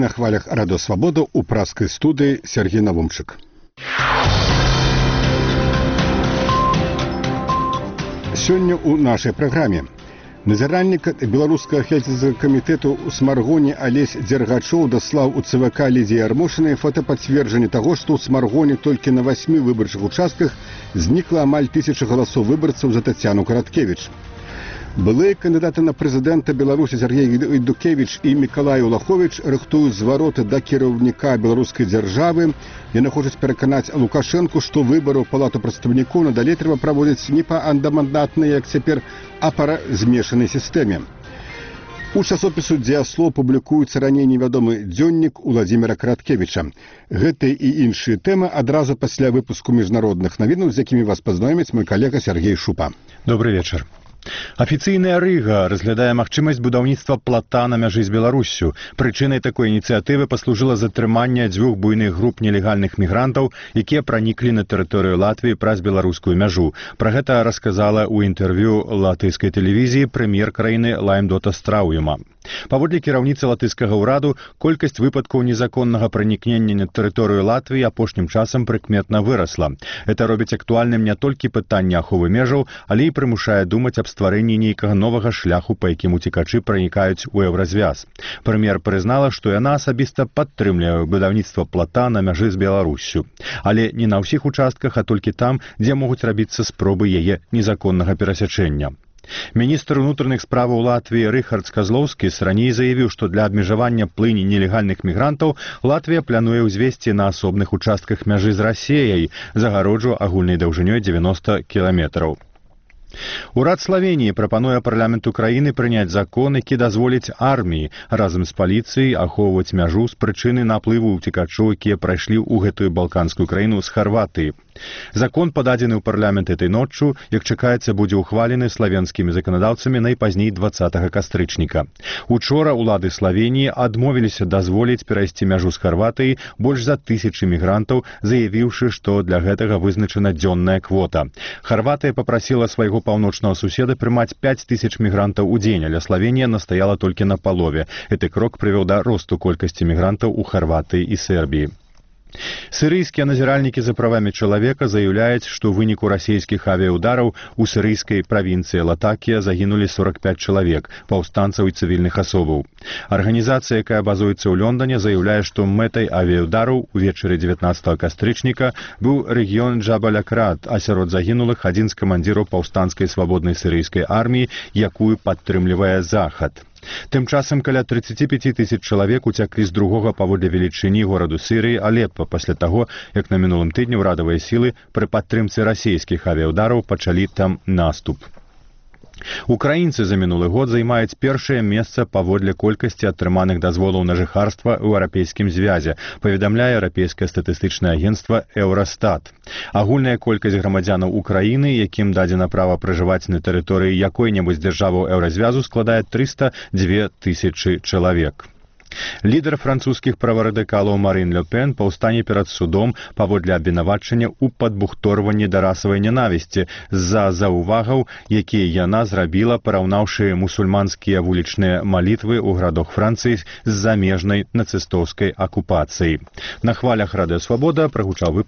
на хвалях Радио Свобода у пражской студии Сергей Навумчик. Сегодня у нашей программе назиральнік беларускага хельсінскага камітэту ў Смаргоне Алесь Дзергачоў даслаў у ЦВК Лідзіі Ярмошынай фотапацверджанне таго, што ў Смаргоне толькі на 8 выбарчых участках знікла амаль 1000 галасоў выбарцаў за Тацяну Караткевіч. Былыя кандыдаты на прэзідэнта Беларусі Сергей Гайдукевіч і Мікалай Улаховіч рыхтуюць звароты да кіраўніка беларускай дзяржавы. Яны хочуць пераканаць Лукашэнку, што выбары ў палату прадстаўнікоў надалей трэба праводзіць не па андамандатнай, як цяпер, а па змешанай сістэме. У часопісу «Дзеяслоў» публікуецца раней невядомы дзённік Уладзіміра Караткевіча. Гэтыя і іншыя тэмы адразу пасля выпуску міжнародных навінаў, з якімі вас пазнаёміць мой калега Сергей Шупа. Добрый вечар. Афіцыйная Рыга разглядае магчымасць будаўніцтва плата на мяжы з Беларуссю. Прычынай такой ініцыятывы паслужыла затрыманне 2 буйных груп нелегальных мігрантаў, якія праніклі на тэрыторыю Латвіі праз беларускую мяжу. Пра гэта расказала ў інтэрв'ю латыйскай тэлевізіі прэм'ер краіны Лаймдота Страўюма. Паводле кіраўніцы латыйскага ўраду, колькасць выпадкаў незаконнага пранікнення на тэрыторыю Латвіі апошнім часам прыкметна вырасла. Это робіць актуальным не толькі пытанне аховы межаў, але і прымушае думаць аб стварэнні нейкага новага шляху, па якім уцекачы пранікаюць у еўразвяз. Прэм'ер прызнала, што яна асабіста падтрымлівае будаўніцтва плата на мяжы з Беларуссю. Але не на ўсіх участках, а толькі там, дзе могуць рабіцца спробы яе незаконнага перасячэння. Міністр унутраных справаў Латвіі Рыхард Казлоўскіс раней заявіў, што для абмежавання плыні нелегальных мігрантаў Латвія плануе ўзвесці на асобных участках мяжы з Расіяй загароджу агульнай даўжынёй 90 кіламетраў. Урад Славеніі прапануе парламенту краіны прыняць закон, які дазволіць арміі разам з паліцыяй ахоўваць мяжу з прычыны наплыву ўцекачоў, якія прайшлі ў гэтую балканскую краіну з Харватыі. Закон, пададзены ў парламент этой ноччу, як чакаецца, будзе ўхвалены славенскімі заканадаўцамі найпазней 20 кастрычніка. Учора улады Славеніі адмовіліся дазволіць перайсці мяжу з Харватыі больш за 1000 мігрантаў, заявіўшы, што для гэтага вызначана дзённая квота. Харватыя папрасіла свайго паўночнага суседа прымаць 5000 мігрантаў у дзень, але Славенія настаяла толькі на палове. Гэты крок прывёў да росту колькасці мігрантаў у Харватыі і Сербіі. Сірыйскія назіральнікі за правамі чалавека заяўляюць, што ў выніку расійскіх авіяудараў у сірыйскай правінцыі Латакія загінулі 45 чалавек, паўстанцаў і цывільных асобаў. Арганізацыя, якая базуецца ў Лондоне, заяўляе, што мэтай авіяудараў увечары 19 кастрычніка быў рэгіён Джабаль-Акрад, а сярод загінулых адзін з камандзіраў паўстанцкай свабоднай сірыйскай арміі, якую падтрымлівае Захад. Тым часам каля 35 000 чалавек уцяклі з другога паводле велічыні гораду Сірыі Алеппа пасля таго, як на мінулым тыдні ўрадавыя сілы пры падтрымцы расійскіх авіяудараў пачалі там наступ. Украінцы за мінулы год займаюць першае месца паводле колькасці атрыманых дазволаў на жыхарства ў Еўрапейскім звязе, паведамляе Еўрапейскае статыстычнае агенцтва Еўрастат. Агульная колькасць грамадзянаў Украіны, якім дадзена права пражываць на тэрыторыі якой-небудзь дзяржавы Еўразвязу, складае 302 000 чалавек. Лідар французскіх праварадыкалаў Марин Ле Пен паўстане перад судом паводле абвінавачання ў падбухторванні да расавай ненавісці з-за заўвагаў, якія яна зрабіла, параўнаўшы мусульманскія вулічныя малітвы ў гарадах Францыі з замежнай нацыстоўскай акупацыяй. На хвалях Радыё Свабода прагучаў выпуск